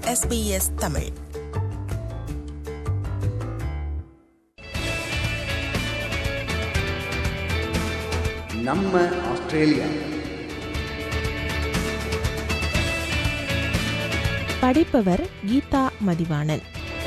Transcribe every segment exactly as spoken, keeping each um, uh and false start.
S B S Tamil. நம்ம Australia. படிப்பவர் கீதா மதிவாணன்.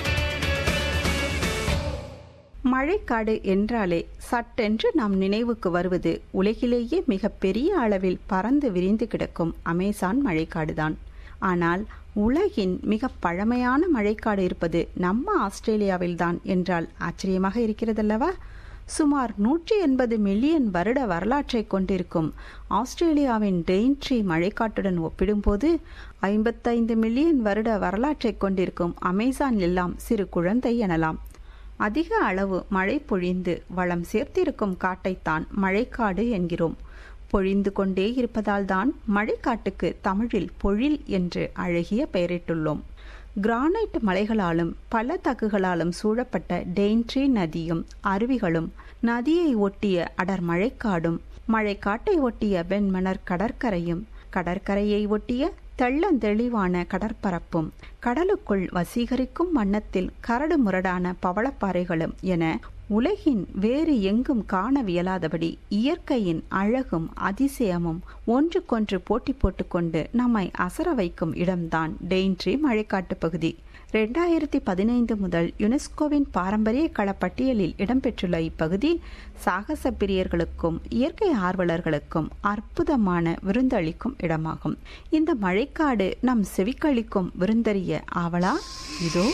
மழைக்காடு என்றாலே சட்டென்று நாம் நினைவுக்கு வருவது உலகிலேயே மிக பெரிய அளவில் பறந்து விரிந்து கிடக்கும் அமேசான் மழைக்காடுதான். ஆனால் உலகின் மிக பழமையான மழைக்காடு இருப்பது நம்ம ஆஸ்திரேலியாவில்தான் என்றால் ஆச்சரியமாக இருக்கிறதல்லவா? சுமார் நூற்றி எண்பது மில்லியன் வருட வரலாற்றை கொண்டிருக்கும் ஆஸ்திரேலியாவின் டெயின்ட்ரி மழைக்காட்டுடன் ஒப்பிடும்போது ஐம்பத்தைந்து மில்லியன் வருட வரலாற்றை கொண்டிருக்கும் அமேசான் எல்லாம் சிறு குழந்தை எனலாம். அதிக அளவு மழை பொழிந்து வளம் சேர்த்திருக்கும் காட்டைத்தான் மழைக்காடு என்கிறோம். பொழிந்து கொண்டே இருப்பதால் தான் மழைக்காட்டுக்கு தமிழில் பொழில் என்று அழகிய பெயரிட்டுள்ளோம். கிரானைட் மலைகளாலும் பல தகுகளாலும் சூழப்பட்ட டெயின்ட்ரி நதியும் அருவிகளும், நதியை ஒட்டிய அடர் மழைக்காடும், மழைக்காட்டை ஒட்டிய வெண்மணர் கடற்கரையும், கடற்கரையை ஒட்டிய தெள்ளந்தெளிவான கடற்பரப்பும், கடலுக்குள் வசீகரிக்கும் வண்ணத்தில் கரடு முரடான பவளப்பாறைகளும் என உலகின் வேறு எங்கும் காணவியலாதபடி இயற்கையின் அழகும் அதிசயமும் ஒன்றுக்கொன்று போட்டி போட்டுக்கொண்டு நம்மை அசர வைக்கும் இடம்தான் டெயின்ட்ரி மழைக்காட்டு பகுதி. இரண்டாயிரத்தி பதினைந்து முதல் யுனெஸ்கோவின் பாரம்பரிய களப்பட்டியலில் இடம்பெற்றுள்ள இப்பகுதி சாகச பிரியர்களுக்கும் இயற்கை ஆர்வலர்களுக்கும் அற்புதமான விருந்தளிக்கும் இடமாகும். இந்த மழைக்காடு நம் செவிக்களிக்கும் விருந்தறிய ஆவலா? இதோ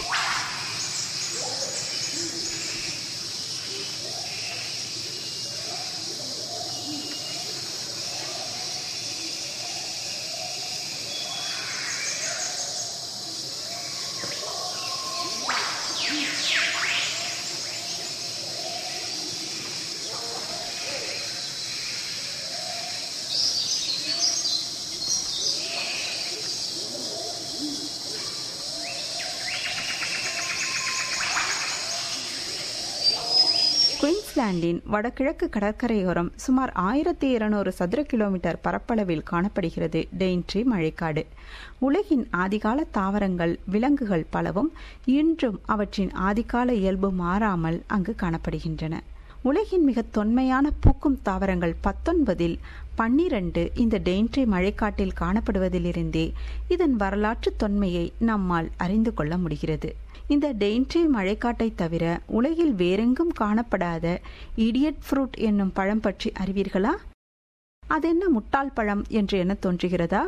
குயின்ஸ்லாண்டின் வடகிழக்கு கடற்கரையோரம் சுமார் ஆயிரத்தி இருநூறு சதுர கிலோமீட்டர் பரப்பளவில் காணப்படுகிறது டெயின்ட்ரி மழைக்காடு. உலகின் ஆதிகால தாவரங்கள், விலங்குகள் பலவும் இன்றும் அவற்றின் ஆதிகால இயல்பு மாறாமல் அங்கு காணப்படுகின்றன. உலகின் மிக தொன்மையான பூக்கும் தாவரங்கள் பத்தொன்பதில் பன்னிரண்டு இந்த டெயின்ட்ரி மழைக்காட்டில் காணப்படுவதிலிருந்தே இதன் வரலாற்று தொன்மையை நம்மால் அறிந்து கொள்ள முடிகிறது. இந்த டெயின்ட்ரி மழைக்காட்டை தவிர உலகில் வேறெங்கும் காணப்படாத இடியட் ஃப்ரூட் என்னும் பழம் பற்றி அறிவீர்களா? அதென்ன முட்டாள் பழம் என்று என தோன்றுகிறதா?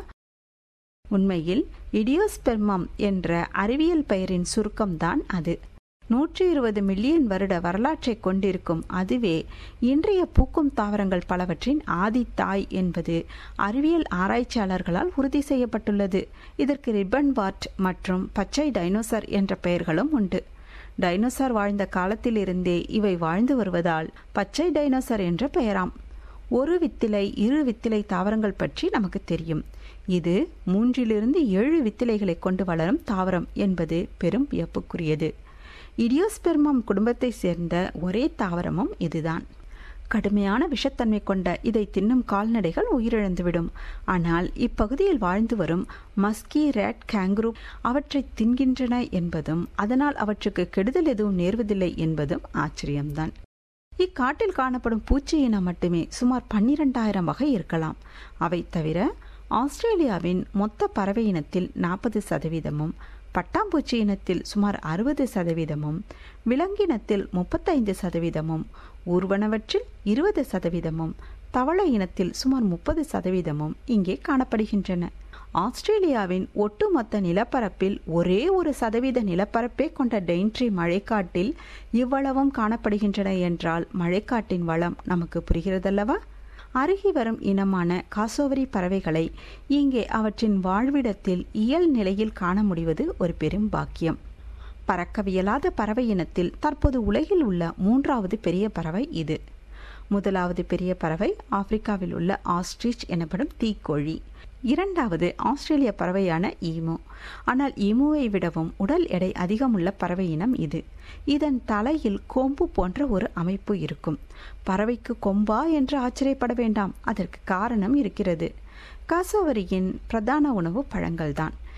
உண்மையில் இடியோஸ்பெர்மம் என்ற அறிவியல் பெயரின் சுருக்கம்தான் அது. நூற்றி இருபது மில்லியன் வருட வரலாற்றை கொண்டிருக்கும் அதுவே இன்றைய பூக்கும் தாவரங்கள் பலவற்றின் ஆதி தாய் என்பது அறிவியல் ஆராய்ச்சியாளர்களால் உறுதி செய்யப்பட்டுள்ளது. இதற்கு ரிப்பன் வார்ட் மற்றும் பச்சை டைனோசர் என்ற பெயர்களும் உண்டு. டைனோசர் வாழ்ந்த காலத்திலிருந்தே இவை வாழ்ந்து வருவதால் பச்சை டைனோசர் என்ற பெயராம். ஒரு வித்திலை இரு வித்திலை தாவரங்கள் பற்றி நமக்கு தெரியும். இது மூன்றிலிருந்து ஏழு வித்திலைகளை கொண்டு வளரும் தாவரம் என்பது பெரும் வியப்புக்குரியது. இடியோஸ்பெர்மம் குடும்பத்தை சேர்ந்த ஒரே தாவரமும் இதுதான். கடுமையான விஷத்தன்மை கொண்ட இதை தின்னும் கால்நடைகள் உயிரிழந்துவிடும். ஆனால் இப்பகுதியில் வாழ்ந்து வரும் மஸ்கி, ரேட், கேங்குரு அவற்றை தின்கின்றன என்பதும் அதனால் அவற்றுக்கு கெடுதல் எதுவும் நேர்வதில்லை என்பதும் ஆச்சரியம்தான். இக்காட்டில் காணப்படும் பூச்சி இனம் மட்டுமே சுமார் பன்னிரண்டாயிரம் வகை இருக்கலாம். அவை தவிர ஆஸ்திரேலியாவின் மொத்த பறவை இனத்தில் நாற்பது சதவீதமும், பட்டாம்பூச்சி இனத்தில் சுமார் அறுபது சதவீதமும், விலங்கினத்தில் முப்பத்தைந்து சதவீதமும், ஊர்வனவற்றில் இருபது சதவீதமும், தவளை இனத்தில் சுமார் முப்பது சதவீதமும் இங்கே காணப்படுகின்றன. ஆஸ்திரேலியாவின் ஒட்டுமொத்த நிலப்பரப்பில் ஒரே ஒரு சதவீத நிலப்பரப்பே கொண்ட டெயின்ட்ரி மழைக்காட்டில் இவ்வளவும் காணப்படுகின்றன என்றால் மழைக்காட்டின் வளம் நமக்கு புரிகிறதல்லவா? அருகி வரும் இனமான காசோவரி பறவைகளை இங்கே அவற்றின் வாழ்விடத்தில் இயல் நிலையில் காண முடிவது ஒரு பெரும் பாக்கியம். பறக்கவியலாத பறவை இனத்தில் தற்போது உலகில் உள்ள மூன்றாவது பெரிய பறவை இது. முதலாவது பெரிய பறவை ஆப்பிரிக்காவில் உள்ள ஆஸ்ட்ரிச் எனப்படும் தீக்கோழி. இரண்டாவது ஆஸ்திரேலிய பறவையான ஈமு. ஆனால் ஈமுவை விடவும் உடல் எடை அதிகமுள்ள பறவை இனம் இது. இதன் தலையில் கொம்பு போன்ற ஒரு அமைப்பு இருக்கும். பறவைக்கு கொம்பா என்று ஆச்சரியப்பட வேண்டாம், அதற்கு காரணம் இருக்கிறது. காசோவரியின் பிரதான உணவு பழங்கள்தான்.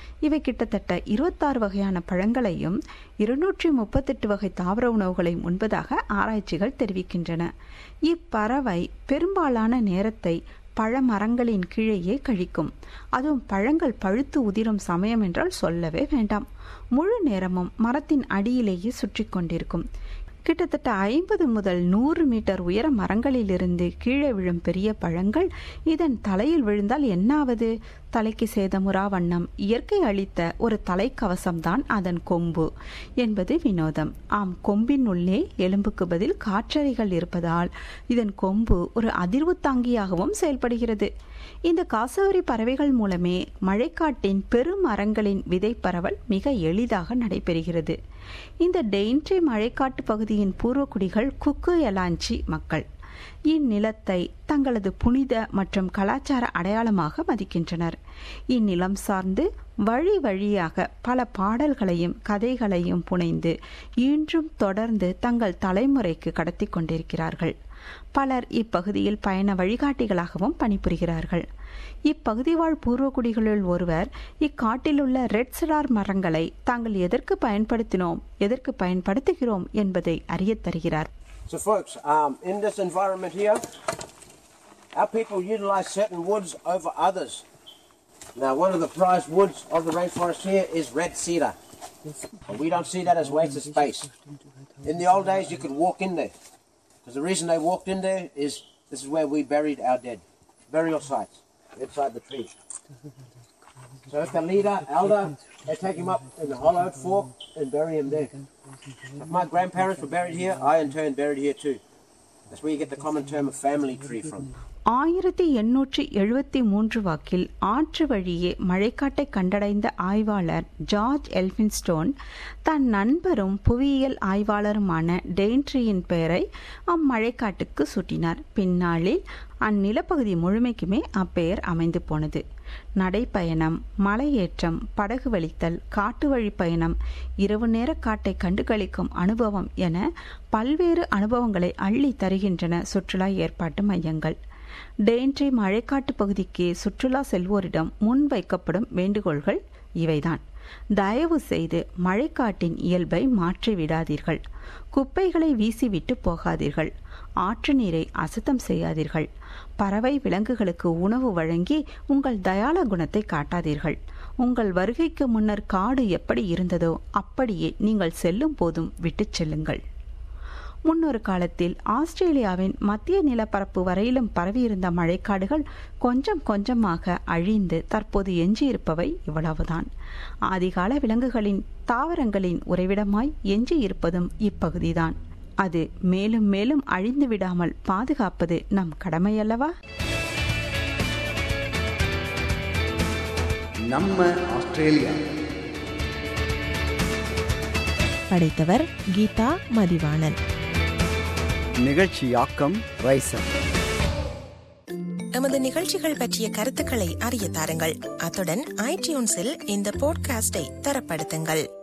இவை கிட்டத்தட்ட இருபத்தாறு வகையான பழங்களையும் இருநூற்றி முப்பத்தெட்டு வகை தாவர உணவுகளையும் உண்பதாக ஆராய்ச்சிகள் தெரிவிக்கின்றன. இப்பறவை பெரும்பாலான நேரத்தை பழமரங்களின் கீழேயே கழிக்கும். அதுவும் பழங்கள் பழுத்து உதிரும் சமயம் என்றால் சொல்லவே வேண்டாம். முழு நேரமும் மரத்தின் அடியிலேயே சுற்றி கொண்டிருக்கும். கிட்டத்தட்ட ஐம்பது முதல் நூறு மீட்டர் உயர மரங்களிலிருந்து கீழே விழும் பெரிய பழங்கள் இதன் தலையில் விழுந்தால் என்னாவது? தலைக்கு சேதமுறா வண்ணம் இயற்கை அளித்த ஒரு தலைக்கவசம்தான் அதன் கொம்பு என்பது வினோதம். ஆம், கொம்பின் உள்ளே எலும்புக்கு பதில் காற்றறைகள் இருப்பதால் இதன் கொம்பு ஒரு அதிர்வு தாங்கியாகவும் செயல்படுகிறது. இந்த காசோரி பறவைகள் மூலமே மழைக்காட்டின் பெரும் மரங்களின் விதை பரவல் மிக எளிதாக நடைபெறுகிறது. இந்த டெயின்ட்ரி மழைக்காட்டு பகுதியின் பூர்வக்குடிகள் குக்கு எலாஞ்சி மக்கள். இந்நிலத்தை தங்களது புனித மற்றும் கலாச்சார அடையாளமாக மதிக்கின்றனர். இந்நிலம் சார்ந்து வழி வழியாக பல பாடல்களையும் கதைகளையும் புனைந்து இன்றும் தொடர்ந்து தங்கள் தலைமுறைக்கு கடத்தி கொண்டிருக்கிறார்கள். பலர் இப்பகுதியில் பயண வழிகாட்டிகளாகவும் பணிபுரிகிறார்கள். இப்பகுதி வாழ் பூர்வகுடிகளுள் ஒருவர் இக்காட்டிலுள்ள ரெட் செடார் மரங்களை தாங்கள் எதற்கு பயன்படுத்தினோம் எதற்கு பயன்படுத்துகிறோம் என்பதை அறிய தருகிறார். So folks, um, in this environment here, our people utilize certain woods over others. Now, one of the prized woods of the rainforest here is red cedar. And we don't see that as wasted space. In the old days, you could walk in there. Because the reason they walked in there is this is where we buried our dead. Burial sites, inside the tree. So if the leader, elder, they take him up in the hollowed fork and bury him there. If my grandparents were buried here, I in turn buried here too. That's where you get the common term of family tree from. ஆயிரத்தி எண்ணூற்றி எழுபத்தி மூன்று வாக்கில் ஆற்று வழியே மழைக்காட்டை கண்டடைந்த ஆய்வாளர் George Elphinstone தன் நண்பரும் புவியியல் ஆய்வாளருமான டெயின்ட்ரியின் பெயரை அம்மழைக்காட்டுக்கு சூட்டினார். பின்னாளில் அந்நிலப்பகுதி முழுமைக்குமே அப்பெயர் அமைந்து போனது. நடைப்பயணம், மலையேற்றம், படகு வலித்தல், காட்டு வழி பயணம், இரவு நேர காட்டை கண்டுகளிக்கும் அனுபவம் என பல்வேறு அனுபவங்களை அள்ளி தருகின்றன சுற்றுலா ஏற்பாட்டு மையங்கள். டெயின்ட்ரி மழைக்காட்டு பகுதிக்கு சுற்றுலா செல்வோரிடம் முன்வைக்கப்படும் வேண்டுகோள்கள் இவைதான். தயவு செய்து மழைக்காட்டின் இயல்பை மாற்றிவிடாதீர்கள். குப்பைகளை வீசிவிட்டு போகாதீர்கள். ஆற்று நீரை அசுத்தம் செய்யாதீர்கள். பறவை விலங்குகளுக்கு உணவு வழங்கி உங்கள் தயாள குணத்தை காட்டாதீர்கள். உங்கள் வருகைக்கு முன்னர் காடு எப்படி இருந்ததோ அப்படியே நீங்கள் செல்லும் போதும் விட்டுச் செல்லுங்கள். முன்னொரு காலத்தில் ஆஸ்திரேலியாவின் மத்திய நிலப்பரப்பு வரையிலும் பரவியிருந்த மழைக்காடுகள் கொஞ்சம் கொஞ்சமாக அழிந்து தற்போது எஞ்சியிருப்பவை இவ்வளவுதான். ஆதிகால விலங்குகளின் தாவரங்களின் உறைவிடமாய் எஞ்சியிருப்பதும் இப்பகுதிதான். அது மேலும் மேலும் அழிந்து விடாமல் பாதுகாப்பது நம் கடமையல்லவா? நம்ம ஆஸ்திரேலியா. படைத்தவர் கீதா மதிவாணன். நிகழ்ச்சியாக்கம் ரைசர். எமது நிகழ்ச்சிகள் பற்றிய கருத்துக்களை அறிய தாருங்கள். அத்துடன் ஐடியூன்ஸில் இந்த போட்காஸ்டை தரப்படுத்துங்கள்.